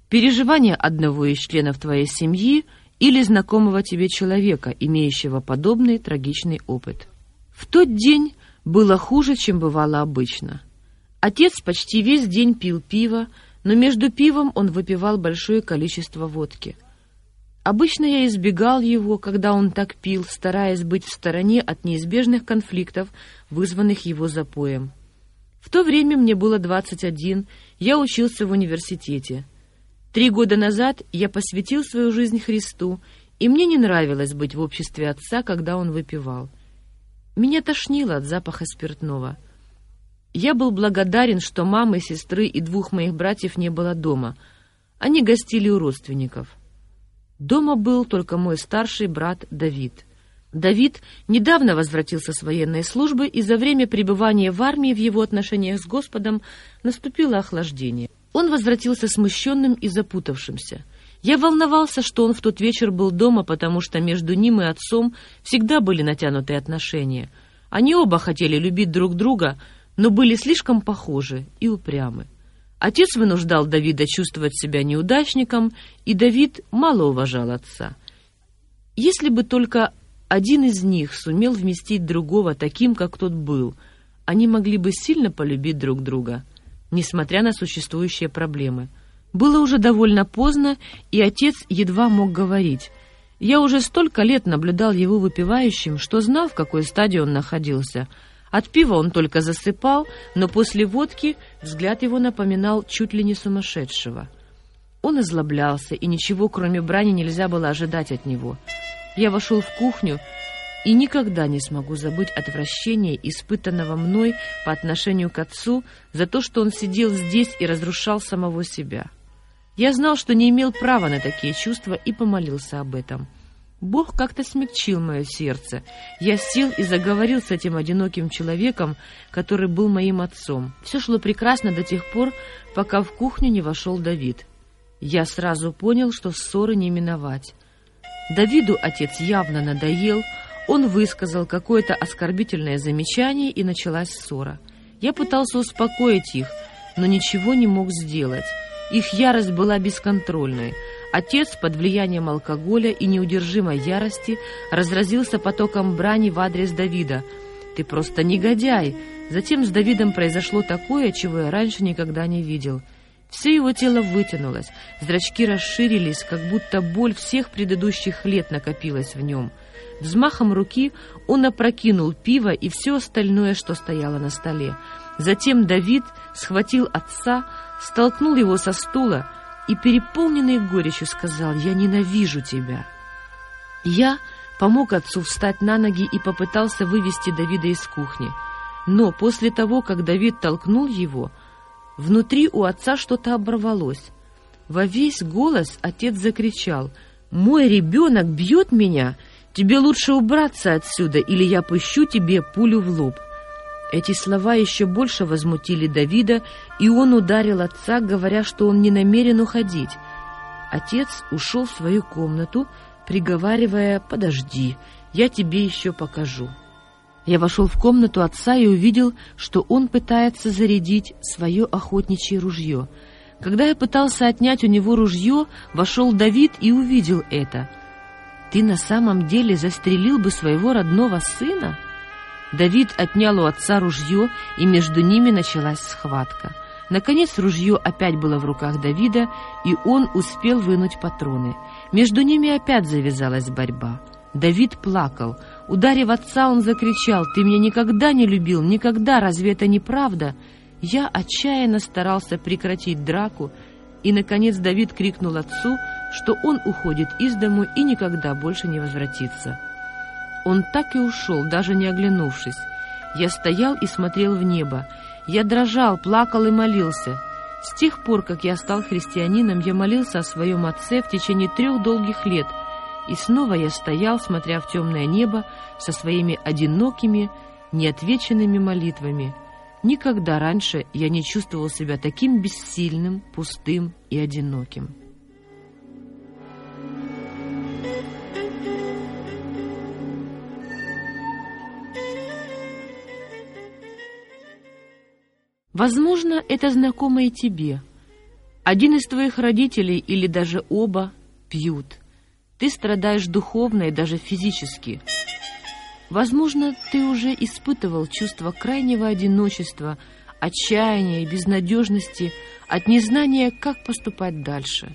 одного из членов твоей семьи или знакомого тебе человека, имеющего подобный трагичный опыт. В тот день было хуже, чем бывало обычно. Отец почти весь день пил пиво, но между пивом он выпивал большое количество водки. Обычно я избегал его, когда он так пил, стараясь быть в стороне от неизбежных конфликтов, вызванных его запоем. В то время мне было 21, я учился в университете. 3 года назад я посвятил свою жизнь Христу, и мне не нравилось быть в обществе отца, когда он выпивал. Меня тошнило от запаха спиртного. Я был благодарен, что мамы, сестры и 2 моих братьев не было дома. Они гостили у родственников. Дома был только мой старший брат Давид. Давид недавно возвратился с военной службы, и за время пребывания в армии в его отношениях с Господом наступило охлаждение. Он возвратился смущенным и запутавшимся. Я волновался, что он в тот вечер был дома, потому что между ним и отцом всегда были натянутые отношения. Они оба хотели любить друг друга, но были слишком похожи и упрямы. Отец вынуждал Давида чувствовать себя неудачником, и Давид мало уважал отца. Если бы только один из них сумел вместить другого таким, как тот был, они могли бы сильно полюбить друг друга, несмотря на существующие проблемы. Было уже довольно поздно, и отец едва мог говорить. Я уже столько лет наблюдал его выпивающим, что знал, в какой стадии он находился. От пива он только засыпал, но после водки взгляд его напоминал чуть ли не сумасшедшего. Он озлоблялся, и ничего, кроме брани, нельзя было ожидать от него. Я вошел в кухню и никогда не смогу забыть отвращение, испытанного мной по отношению к отцу за то, что он сидел здесь и разрушал самого себя. Я знал, что не имел права на такие чувства, и помолился об этом. Бог как-то смягчил мое сердце. Я сел и заговорил с этим одиноким человеком, который был моим отцом. Все шло прекрасно до тех пор, пока в кухню не вошел Давид. Я сразу понял, что ссоры не миновать. Давиду отец явно надоел, он высказал какое-то оскорбительное замечание, и началась ссора. Я пытался успокоить их, но ничего не мог сделать. Их ярость была бесконтрольной. Отец под влиянием алкоголя и неудержимой ярости разразился потоком брани в адрес Давида. «Ты просто негодяй!» Затем с Давидом произошло такое, чего я раньше никогда не видел. Все его тело вытянулось, зрачки расширились, как будто боль всех предыдущих лет накопилась в нем. Взмахом руки он опрокинул пиво и все остальное, что стояло на столе. Затем Давид схватил отца, столкнул его со стула и, переполненный горечью, сказал: «Я ненавижу тебя». Я помог отцу встать на ноги и попытался вывести Давида из кухни. Но после того, как Давид толкнул его, внутри у отца что-то оборвалось. Во весь голос отец закричал: «Мой ребенок бьет меня! Тебе лучше убраться отсюда, или я пущу тебе пулю в лоб». Эти слова еще больше возмутили Давида, и он ударил отца, говоря, что он не намерен уходить. Отец ушел в свою комнату, приговаривая: «Подожди, я тебе еще покажу». Я вошел в комнату отца и увидел, что он пытается зарядить свое охотничье ружье. Когда я пытался отнять у него ружье, вошел Давид и увидел это. «Ты на самом деле застрелил бы своего родного сына?» Давид отнял у отца ружье, и между ними началась схватка. Наконец ружье опять было в руках Давида, и он успел вынуть патроны. Между ними опять завязалась борьба. Давид плакал. Ударив отца, он закричал: «Ты меня никогда не любил, никогда, разве это не правда?» Я отчаянно старался прекратить драку, и, наконец, Давид крикнул отцу, что он уходит из дому и никогда больше не возвратится. Он так и ушел, даже не оглянувшись. Я стоял и смотрел в небо. Я дрожал, плакал и молился. С тех пор, как я стал христианином, я молился о своем отце в течение 3 долгих лет. И снова я стоял, смотря в темное небо, со своими одинокими, неотвеченными молитвами. Никогда раньше я не чувствовал себя таким бессильным, пустым и одиноким. Возможно, это знакомо и тебе. Один из твоих родителей или даже оба пьют. Ты страдаешь духовно и даже физически. Возможно, ты уже испытывал чувство крайнего одиночества, отчаяния и безнадежности от незнания, как поступать дальше.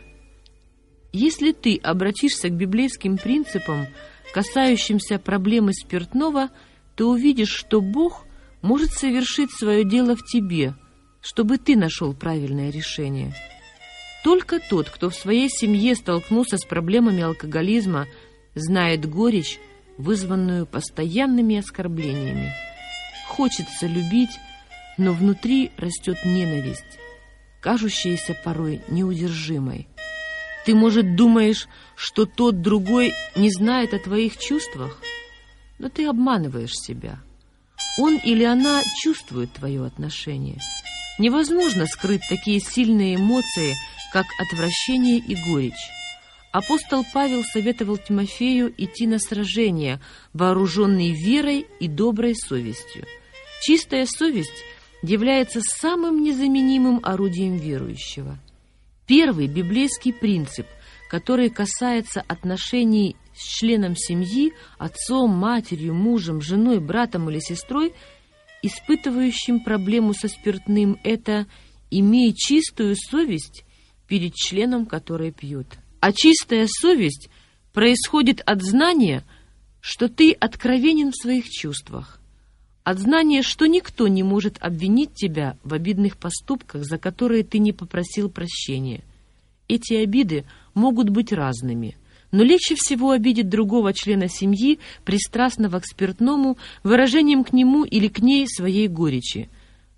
Если ты обратишься к библейским принципам, касающимся проблемы спиртного, то увидишь, что Бог может совершить свое дело в тебе, чтобы ты нашел правильное решение. Только тот, кто в своей семье столкнулся с проблемами алкоголизма, знает горечь, вызванную постоянными оскорблениями. Хочется любить, но внутри растет ненависть, кажущаяся порой неудержимой. Ты, может, думаешь, что тот другой не знает о твоих чувствах, но ты обманываешь себя. Он или она чувствует твое отношение. Невозможно скрыть такие сильные эмоции, как отвращение и горечь. Апостол Павел советовал Тимофею идти на сражение, вооруженный верой и доброй совестью. Чистая совесть является самым незаменимым орудием верующего. Первый библейский принцип, который касается отношений с членом семьи, отцом, матерью, мужем, женой, братом или сестрой, испытывающим проблему со спиртным, это «имей чистую совесть перед членом, который пьет». А чистая совесть происходит от знания, что ты откровенен в своих чувствах, от знания, что никто не может обвинить тебя в обидных поступках, за которые ты не попросил прощения. Эти обиды могут быть разными, но легче всего обидеть другого члена семьи, пристрастного к спиртному, выражением к нему или к ней своей горечи.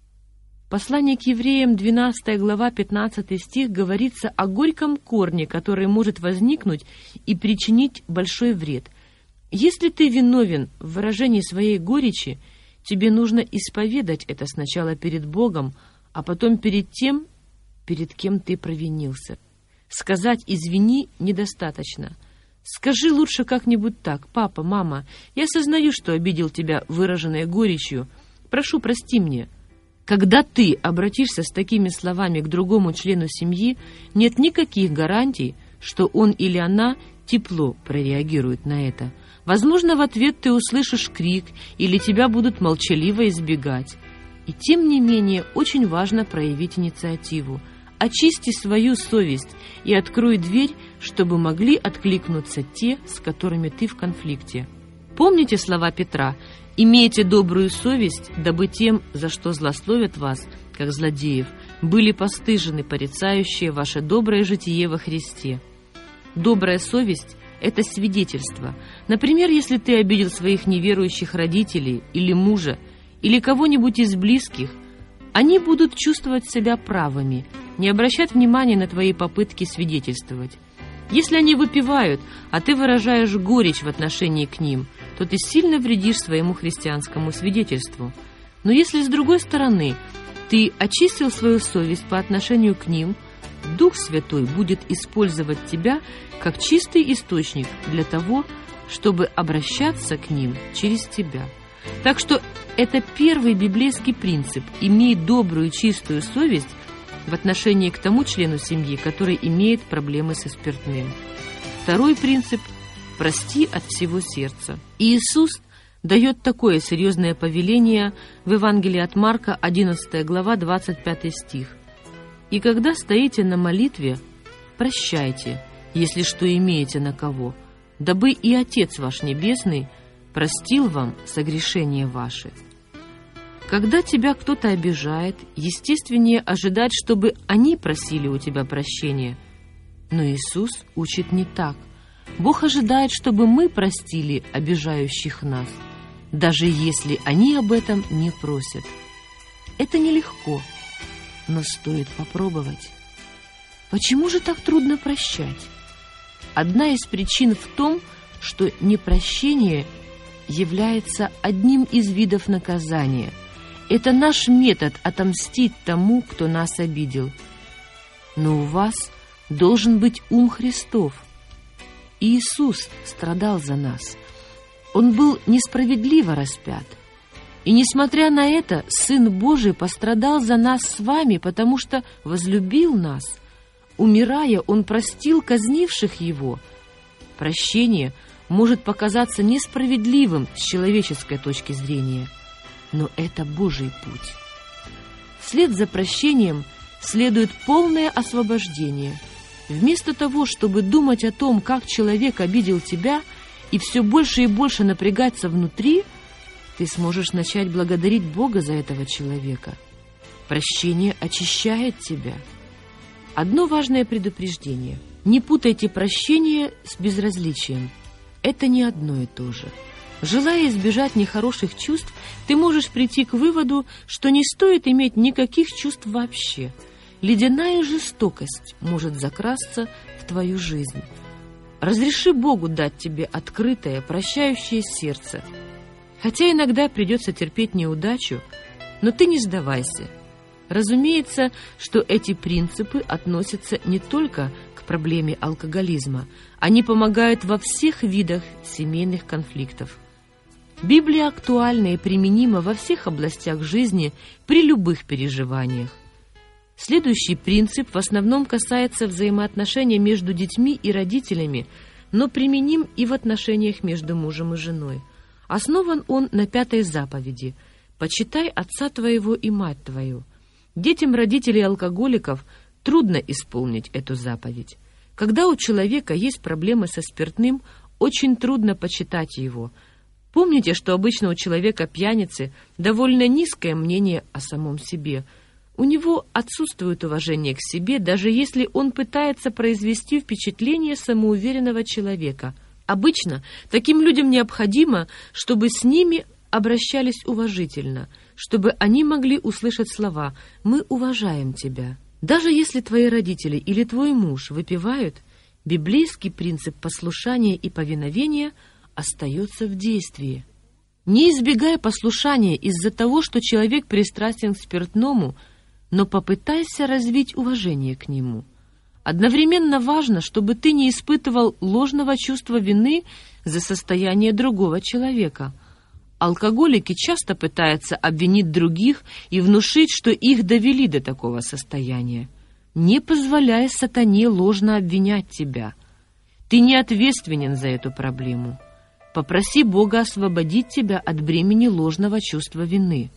В послании к евреям, 12 глава, 15 стих, говорится о горьком корне, который может возникнуть и причинить большой вред. Если ты виновен в выражении своей горечи, тебе нужно исповедать это сначала перед Богом, а потом перед тем, перед кем ты провинился. Сказать «извини» недостаточно. Скажи лучше как-нибудь так: «Папа, мама, я сознаю, что обидел тебя выраженной горечью. Прошу, прости мне». Когда ты обратишься с такими словами к другому члену семьи, нет никаких гарантий, что он или она тепло прореагирует на это. Возможно, в ответ ты услышишь крик, или тебя будут молчаливо избегать. И тем не менее, очень важно проявить инициативу. Очисти свою совесть и открой дверь, чтобы могли откликнуться те, с которыми ты в конфликте. Помните слова Петра: «Имейте добрую совесть, дабы тем, за что злословят вас, как злодеев, были постыжены порицающие ваше доброе житие во Христе». Добрая совесть – это свидетельство. Например, если ты обидел своих неверующих родителей или мужа, или кого-нибудь из близких, они будут чувствовать себя правыми, не обращать внимания на твои попытки свидетельствовать. Если они выпивают, а ты выражаешь горечь в отношении к ним, то ты сильно вредишь своему христианскому свидетельству. Но если, с другой стороны, ты очистил свою совесть по отношению к ним, Дух Святой будет использовать тебя как чистый источник для того, чтобы обращаться к ним через тебя. Так что это первый библейский принцип – имей добрую чистую совесть в отношении к тому члену семьи, который имеет проблемы со спиртным. Второй принцип – прости от всего сердца. Иисус дает такое серьезное повеление в Евангелии от Марка, 11 глава, 25 стих. «И когда стоите на молитве, прощайте, если что имеете на кого, дабы и Отец ваш Небесный простил вам согрешения ваши». Когда тебя кто-то обижает, естественнее ожидать, чтобы они просили у тебя прощения. Но Иисус учит не так. Бог ожидает, чтобы мы простили обижающих нас, даже если они об этом не просят. Это нелегко, но стоит попробовать. Почему же так трудно прощать? Одна из причин в том, что непрощение является одним из видов наказания. Это наш метод отомстить тому, кто нас обидел. Но у вас должен быть ум Христов. Иисус страдал за нас. Он был несправедливо распят. И несмотря на это, Сын Божий пострадал за нас с вами, потому что возлюбил нас. Умирая, Он простил казнивших Его. Прощение может показаться несправедливым с человеческой точки зрения, но это Божий путь. Вслед за прощением следует полное освобождение. Вместо того, чтобы думать о том, как человек обидел тебя, и все больше и больше напрягаться внутри, ты сможешь начать благодарить Бога за этого человека. Прощение очищает тебя. Одно важное предупреждение. Не путайте прощение с безразличием. Это не одно и то же. Желая избежать нехороших чувств, ты можешь прийти к выводу, что не стоит иметь никаких чувств вообще. Ледяная жестокость может закрасться в твою жизнь. Разреши Богу дать тебе открытое, прощающее сердце. Хотя иногда придется терпеть неудачу, но ты не сдавайся. Разумеется, что эти принципы относятся не только к проблеме алкоголизма. Они помогают во всех видах семейных конфликтов. Библия актуальна и применима во всех областях жизни при любых переживаниях. Следующий принцип в основном касается взаимоотношений между детьми и родителями, но применим и в отношениях между мужем и женой. Основан он на 5-й заповеди: «Почитай отца твоего и мать твою». Детям родителей алкоголиков трудно исполнить эту заповедь. Когда у человека есть проблемы со спиртным, очень трудно почитать его. Помните, что обычно у человека-пьяницы довольно низкое мнение о самом себе. У него отсутствует уважение к себе, даже если он пытается произвести впечатление самоуверенного человека. Обычно таким людям необходимо, чтобы с ними обращались уважительно, чтобы они могли услышать слова «Мы уважаем тебя». Даже если твои родители или твой муж выпивают, библейский принцип послушания и повиновения остается в действии. Не избегай послушания из-за того, что человек пристрастен к спиртному, но попытайся развить уважение к нему. Одновременно важно, чтобы ты не испытывал ложного чувства вины за состояние другого человека. Алкоголики часто пытаются обвинить других и внушить, что их довели до такого состояния. Не позволяй сатане ложно обвинять тебя. Ты не ответственен за эту проблему. Попроси Бога освободить тебя от бремени ложного чувства вины.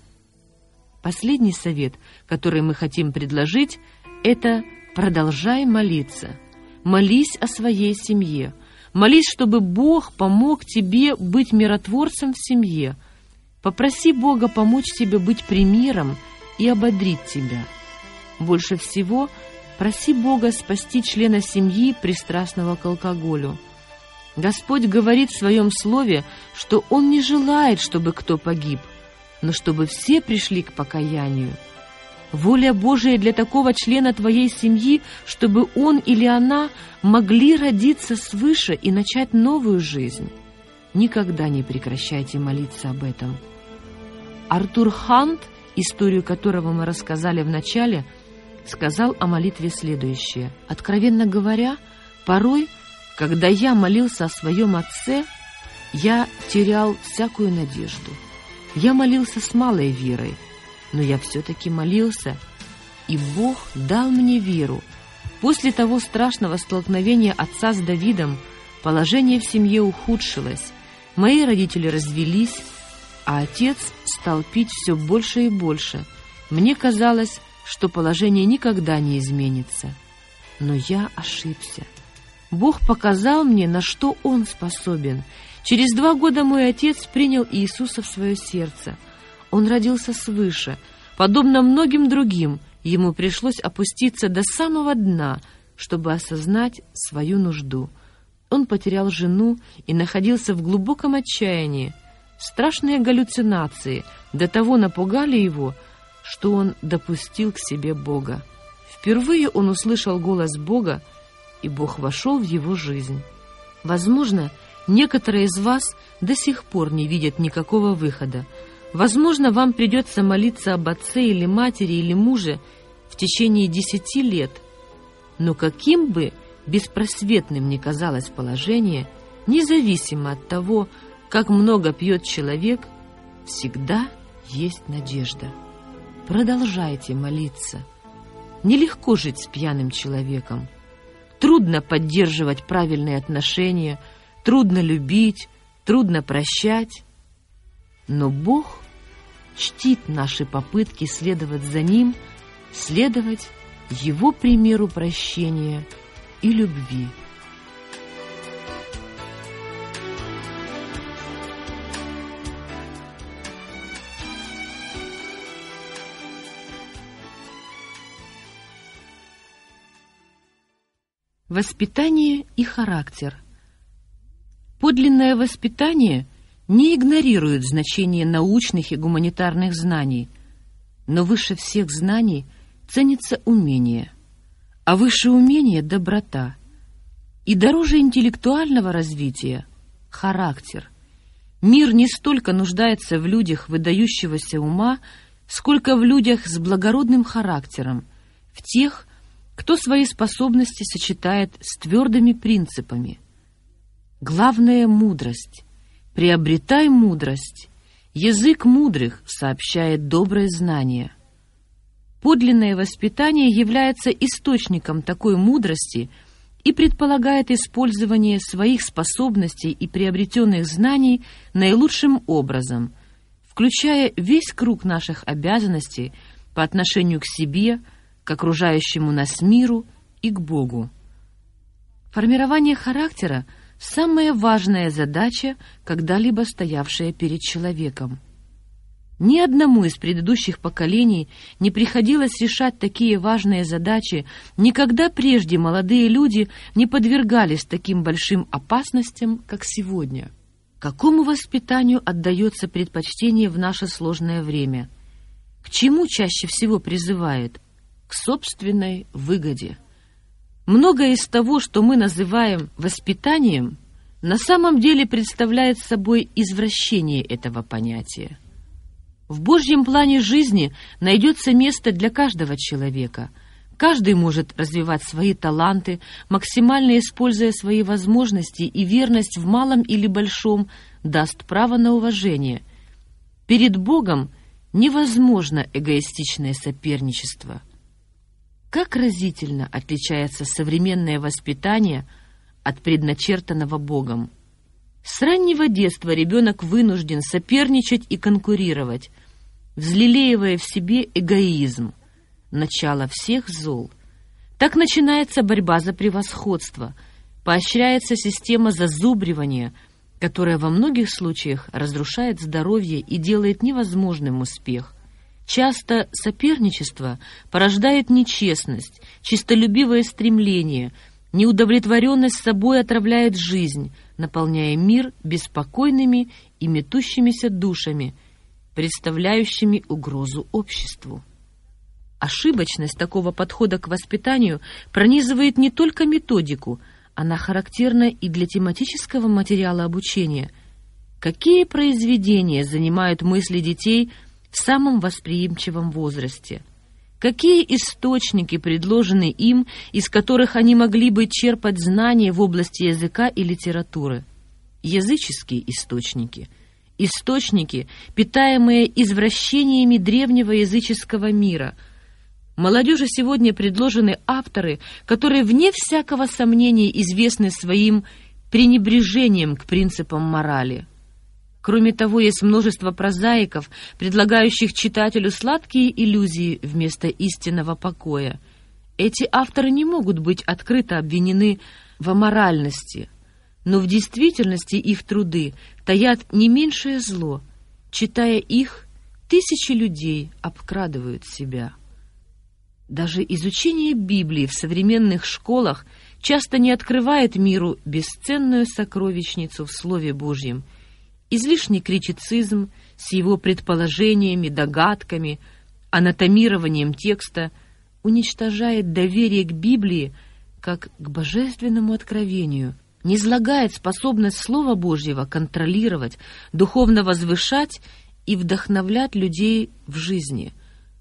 Последний совет, который мы хотим предложить, это продолжай молиться. Молись о своей семье. Молись, чтобы Бог помог тебе быть миротворцем в семье. Попроси Бога помочь тебе быть примером и ободрить тебя. Больше всего проси Бога спасти члена семьи, пристрастного к алкоголю. Господь говорит в Своем Слове, что Он не желает, чтобы кто погиб, но чтобы все пришли к покаянию. Воля Божия для такого члена твоей семьи, чтобы он или она могли родиться свыше и начать новую жизнь. Никогда не прекращайте молиться об этом. Артур Хант, историю которого мы рассказали в начале, сказал о молитве следующее: «Откровенно говоря, порой, когда я молился о своем отце, я терял всякую надежду. Я молился с малой верой, но я все-таки молился, и Бог дал мне веру. После того страшного столкновения отца с Давидом положение в семье ухудшилось. Мои родители развелись, а отец стал пить все больше и больше. Мне казалось, что положение никогда не изменится. Но я ошибся. Бог показал мне, на что Он способен. Через 2 года мой отец принял Иисуса в свое сердце. Он родился свыше. Подобно многим другим, ему пришлось опуститься до самого дна, чтобы осознать свою нужду. Он потерял жену и находился в глубоком отчаянии. Страшные галлюцинации до того напугали его, что он допустил к себе Бога. Впервые он услышал голос Бога, и Бог вошел в его жизнь. Возможно, некоторые из вас до сих пор не видят никакого выхода. Возможно, вам придется молиться об отце или матери или муже в течение 10 лет. Но каким бы беспросветным ни казалось положение, независимо от того, как много пьет человек, всегда есть надежда. Продолжайте молиться. Нелегко жить с пьяным человеком. Трудно поддерживать правильные отношения, трудно любить, трудно прощать. Но Бог чтит наши попытки следовать за Ним, следовать Его примеру прощения и любви. Воспитание и характер. Подлинное воспитание не игнорирует значение научных и гуманитарных знаний, но выше всех знаний ценится умение, а выше умения — доброта, и дороже интеллектуального развития — характер. Мир не столько нуждается в людях выдающегося ума, сколько в людях с благородным характером, в тех, кто свои способности сочетает с твердыми принципами. Главное — мудрость. Приобретай мудрость. Язык мудрых сообщает доброе знание. Подлинное воспитание является источником такой мудрости и предполагает использование своих способностей и приобретенных знаний наилучшим образом, включая весь круг наших обязанностей по отношению к себе, к окружающему нас миру и к Богу. Формирование характера — самая важная задача, когда-либо стоявшая перед человеком. Ни одному из предыдущих поколений не приходилось решать такие важные задачи, никогда прежде молодые люди не подвергались таким большим опасностям, как сегодня. Какому воспитанию отдается предпочтение в наше сложное время? К чему чаще всего призывает? К собственной выгоде. Многое из того, что мы называем воспитанием, на самом деле представляет собой извращение этого понятия. В Божьем плане жизни найдется место для каждого человека. Каждый может развивать свои таланты, максимально используя свои возможности, и верность в малом или большом даст право на уважение. Перед Богом невозможно эгоистичное соперничество. Как разительно отличается современное воспитание от предначертанного Богом. С раннего детства ребенок вынужден соперничать и конкурировать, взлелеивая в себе эгоизм, начало всех зол. Так начинается борьба за превосходство, поощряется система зазубривания, которая во многих случаях разрушает здоровье и делает невозможным успех. Часто соперничество порождает нечестность, чистолюбивое стремление, неудовлетворенность собой отравляет жизнь, наполняя мир беспокойными и метущимися душами, представляющими угрозу обществу. Ошибочность такого подхода к воспитанию пронизывает не только методику, она характерна и для тематического материала обучения. Какие произведения занимают мысли детей в самом восприимчивом возрасте? Какие источники предложены им, из которых они могли бы черпать знания в области языка и литературы? Языческие источники. Источники, питаемые извращениями древнего языческого мира. Молодежи сегодня предложены авторы, которые, вне всякого сомнения, известны своим пренебрежением к принципам морали. Кроме того, есть множество прозаиков, предлагающих читателю сладкие иллюзии вместо истинного покоя. Эти авторы не могут быть открыто обвинены в аморальности, но в действительности их труды таят не меньшее зло. Читая их, тысячи людей обкрадывают себя. Даже изучение Библии в современных школах часто не открывает миру бесценную сокровищницу в Слове Божьем. Излишний критицизм с его предположениями, догадками, анатомированием текста уничтожает доверие к Библии как к божественному откровению, низлагает способность Слова Божьего контролировать, духовно возвышать и вдохновлять людей в жизни.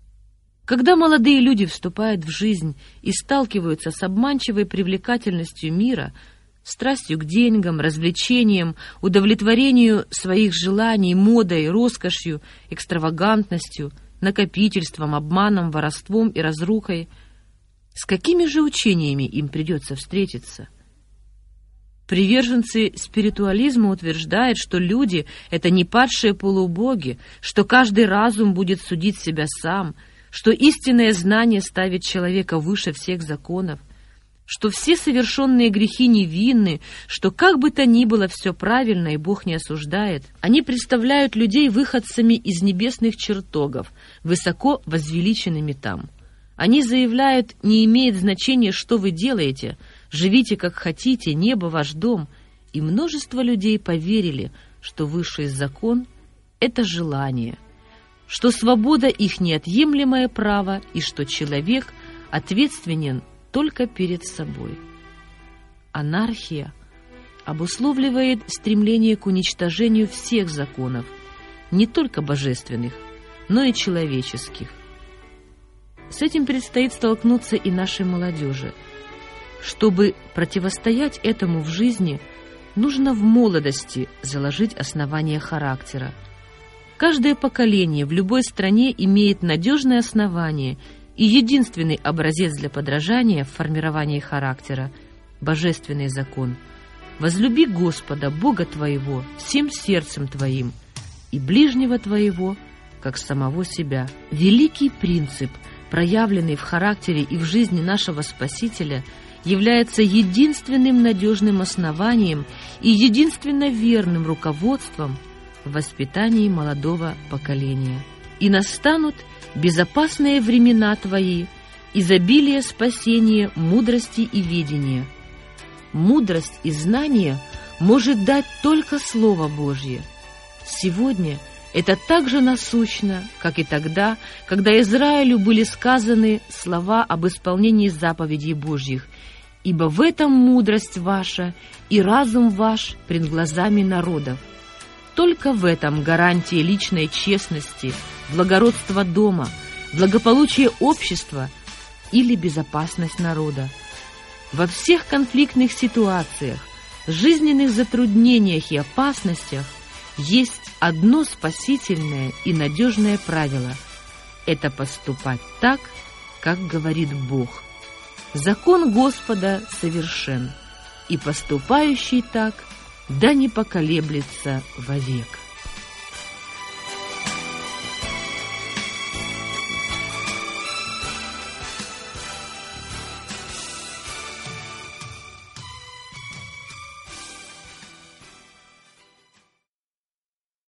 Когда молодые люди вступают в жизнь и сталкиваются с обманчивой привлекательностью мира, страстью к деньгам, развлечениям, удовлетворению своих желаний, модой, роскошью, экстравагантностью, накопительством, обманом, воровством и разрухой. С какими же учениями им придется встретиться? Приверженцы спиритуализма утверждают, что люди — это не падшие полубоги, что каждый разум будет судить себя сам, что истинное знание ставит человека выше всех законов, что все совершенные грехи невинны, что как бы то ни было все правильно и Бог не осуждает. Они представляют людей выходцами из небесных чертогов, высоко возвеличенными там. Они заявляют, не имеет значения, что вы делаете, живите как хотите, небо ваш дом. И множество людей поверили, что высший закон — это желание, что свобода их неотъемлемое право и что человек ответственен только перед собой. Анархия обусловливает стремление к уничтожению всех законов, не только божественных, но и человеческих. С этим предстоит столкнуться и нашей молодежи. Чтобы противостоять этому в жизни, нужно в молодости заложить основания характера. Каждое поколение в любой стране имеет надежное основание и единственный образец для подражания в формировании характера – божественный закон. «Возлюби Господа, Бога твоего, всем сердцем твоим, и ближнего твоего, как самого себя». Великий принцип, проявленный в характере и в жизни нашего Спасителя, является единственным надежным основанием и единственно верным руководством в воспитании молодого поколения. «И настанут безопасные времена твои, изобилие спасения, мудрости и ведения». Мудрость и знание может дать только Слово Божье. Сегодня это так же насущно, как и тогда, когда Израилю были сказаны слова об исполнении заповедей Божьих: «Ибо в этом мудрость ваша и разум ваш пред глазами народов». Только в этом гарантия личной честности, благородства дома, благополучие общества или безопасность народа. Во всех конфликтных ситуациях, жизненных затруднениях и опасностях есть одно спасительное и надежное правило – это поступать так, как говорит Бог. Закон Господа совершен, и поступающий так да не поколеблется вовек.